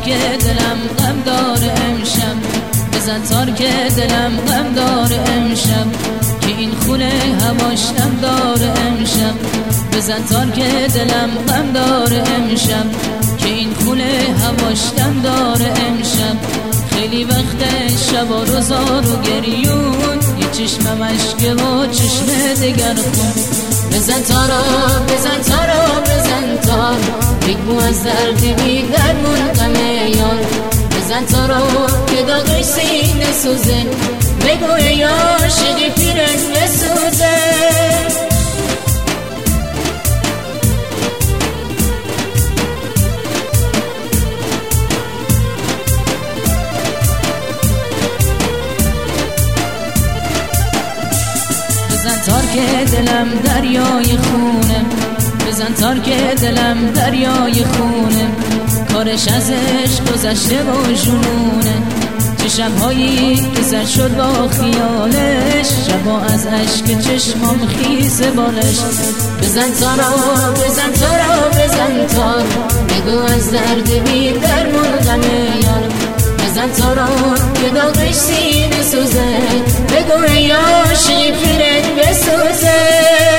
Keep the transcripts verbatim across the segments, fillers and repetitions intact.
که دلم غم داره امشب، بزن تار که دلم غم داره امشب، که این خونه هواش نم داره امشب، بزن تار که دلم غم داره امشب، که این خونه هواش نم داره امشب. خیلی وقت شب و روزا رو گریون، یه چشم مشکه و چشم دگر خون. بزن تارا بزن تارا بزن تار، بگو از درد بی درمون غم یار. بزن تارا که داغش سینه سوزه، بگو ای عاشقی پیرت بسوزه. بزن تار که دلم دریای خونه، بزن تار که دلم دریای خونه، کارش ازش گذشته و جنونه. چه شبهایی که سر شد با خیالش، شبا از عشق چشمام خیزه بالش. بزن تارا بزن تارا بزن تار، بگو از درد بی درمون غم یار. بزن تارا که داغش سینه سوزه، بگو ای عاشقی پیرت بسوزه.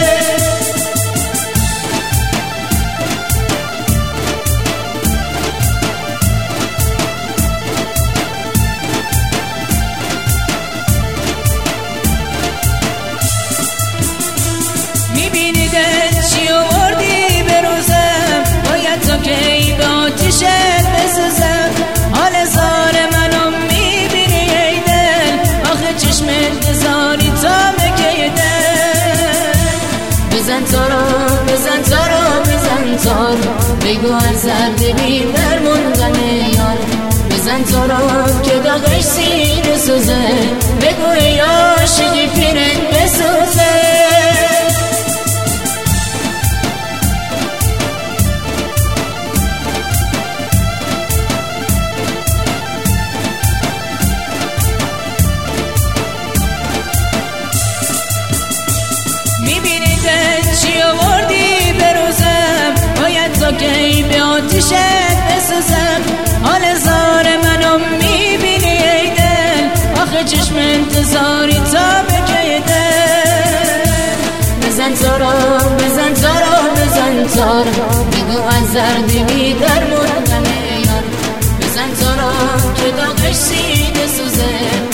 میبینی دل چی آوردی به روزم، باید تا کی به آتیشت بسوزم. حال زار منو میبینی ای دل، آخه چشم انتظاری تا مگه دل. بزن تارا بزن تارا بزن تار، بگو از درد بی درمون غم یار. بزن تارا که داغش سینه سوزه، بگو ای عاشقی پیرت بسوزه. میبینی دل چی آوردی به روزم، باید تا کی به آتیشت بسوزم. حال زار منو میبینی ای دل، آخه چشم انتظاری تا بکی دل. بزن تارا بزن تارا بزن تار، بگو از درد بی درمون غم یار. بزن تارا که داغش سینه سوزه،